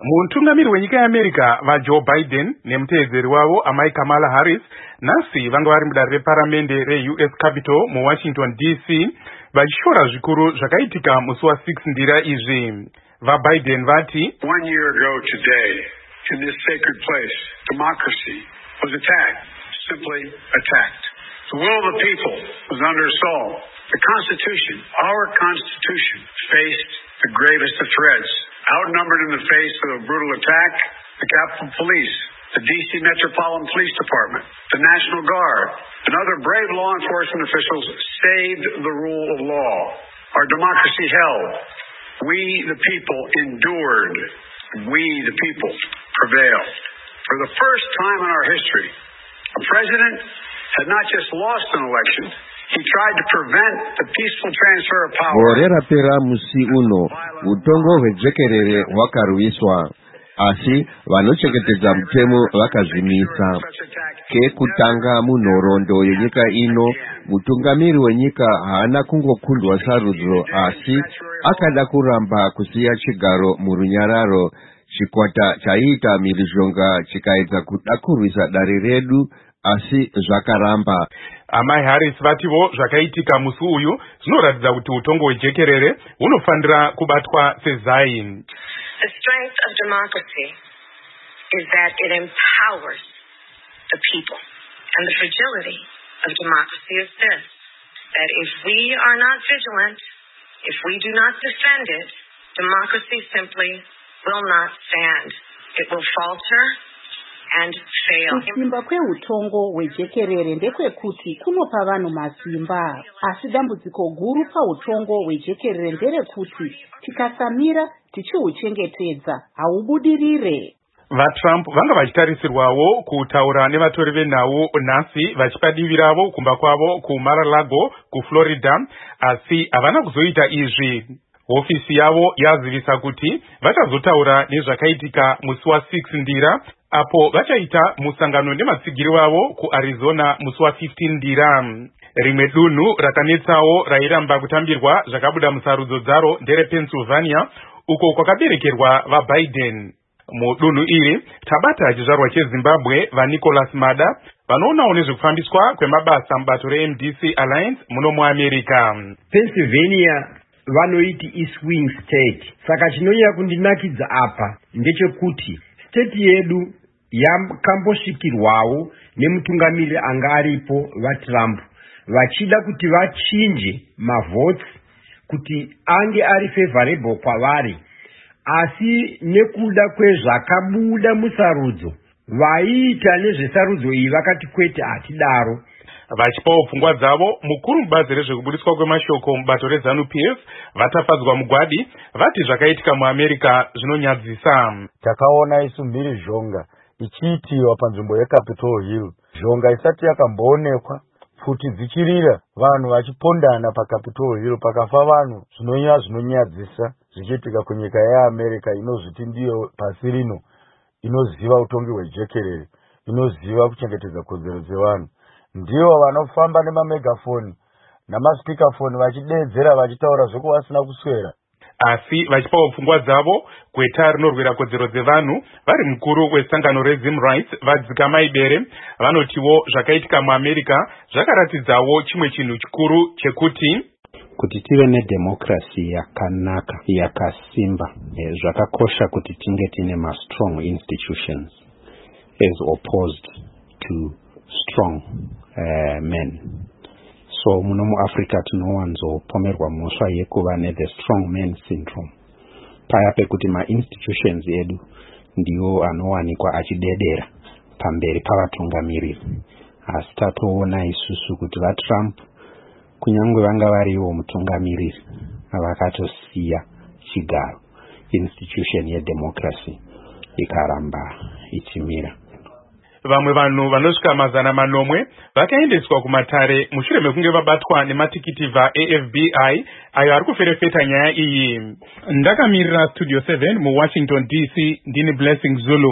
Mutungamiri wenyika yeAmerica vaJoe Biden nemuteedzeri wavo amai Kamala Harris nhasi vanga vari mudare reparamende reUS Capitol muWashington DC vachishora zvikuru zvakaitika musi wa6 ndira izvi. VaBiden vati 1 year ago today in this sacred place democracy was attacked, simply attacked. The will of the people was under assault. The Constitution, our Constitution, faced the gravest of threats. Outnumbered in the face of a brutal attack, the Capitol Police, the D.C. Metropolitan Police Department, the National Guard, and other brave law enforcement officials saved the rule of law. Our democracy held. We, the people, endured. We, the people, prevailed. For the first time in our history, a president had not just lost an election, he tried to prevent the peaceful transfer of power. Gorera pera musi uno utongo hwejekerere hwakarwiswa, asi vanochengetedza mutemo vakazvimisa. Kekutanga munhoroondo yenyika ino, mutungamiri wenyika haana kungokundwa sarudzo, asi akada kuramba kusiya chigaro murunyararo. Chikwata chaiita mhirizhonga chikaedza kuda kurwisa dare redu, asi zvakaramba. Amai Harris vativo zvakaitika musi uyu zvinoratidza kuti utongo hwejekerere hunofanira kubatwa sezai. The strength of democracy is that it empowers the people. And the fragility of democracy is this, that if we are not vigilant, if we do not defend it, democracy simply will not stand. It will falter and fail. Kusimba kweutongo hwejekerere ndekwekuti kunopa vanhu masimba, asi dambudziko guru pautongo hwejekerere nderekuti tikasamira tichihuchengetedza haubudirire. VaTrump vanga vachitarisirwawo kutaura nevatori venhau nhasi vachipa divi ravo kumba kwavo kuMar-a-Lago kuFlorida, asi havana kuzoita izvi. Hofisi yavo yazivisa kuti vachazotaura nezvakaitika musi wa6 ndira, apo vachaita musangano nematsigiri wavo kuArizona musi wa15 ndira. Rimwe dunhu rakanetsawo rairamba kutambirwa zvakabuda musarudzo dzaro nderePennsylvania, uko kwakaberekerwa vaBiden. Mudunhu iri tabata chizvarwa cheZimbabwe vaNicholas Mada vanoonawo nezvekufambiswa kwemabasa mubato reMDC Alliance muno muAmerica. Pennsylvania vanoiti iswing state. Saka chinonyanya kundinakidza apa ndechekuti state yedu yakambosvikirwawo nemutungamiriri anga aripo vaTrump, vachida kuti vachinje mavhotsi kuti ange ari favorable kwavari, asi nekuda kwezvakabuda musarudzo vaiita nezvesarudzo iyi vakati kwete hatidaro. Vachipawo pfungwa dzavo, mukuru mubazi rezvekubudiswa kwemashoko mubato reZANU-PF vatafadzwa mugwadi vati zvakaitika muAmerica zvinonyadzisa. Takaona isu mhirizhonga ichiitiwa panzvimbo yeCapitol Hill, zhonga isati yakamboonekwa, futi dzichirira, vanhu vachipondana paCapitol Hill, pakafa vanhu. Zvinonyadzisa zvichiitika kunyika yeAmerica inozviti ndiyo pasi rino inoziva utongi hwejekerere, inoziva kuchengetedza kodzero dzevanhu. Ndivo vanofamba nemamegafoni namaspikafoni vachideedzera vachitaura zvoko vasina kuswera. Asi vachipawo pfungwa dzavo kweta rinorwira kodzero dzevanhu, vari mukuru wesangano reZim Rights vadzika maibere vanotiwo zvakaitika muAmerica zvakaratidzawo chimwe chinhu chikuru chekuti kuti tive nedemokrasi yakanaka yakasimba, zvakakosha kuti tinge tine ma-strong institutions as opposed to strong men. So muno muAfrica tinowanzopomerwa mhosva yekuva ne-the strong men syndrome, paya pekuti ma-institutions edu ndiwo anowanikwa achidedera pamberi pavatungamiriri. Asi tatoona isusu kuti vaTrump kunyangwe vanga variwo mutungamiriri vakatosiya chigaro, institution yedemokrasi ikaramba ichimira. Vamwe vanhu vanosvika 100 vakaendeswa kumatare mushure mekunge vabatwa nematikiti vaAFBI ayo ari kuferefeta nyaya iyi. Ndakamirira Studio 7 muWashington DC, ndini Blessing Zulu.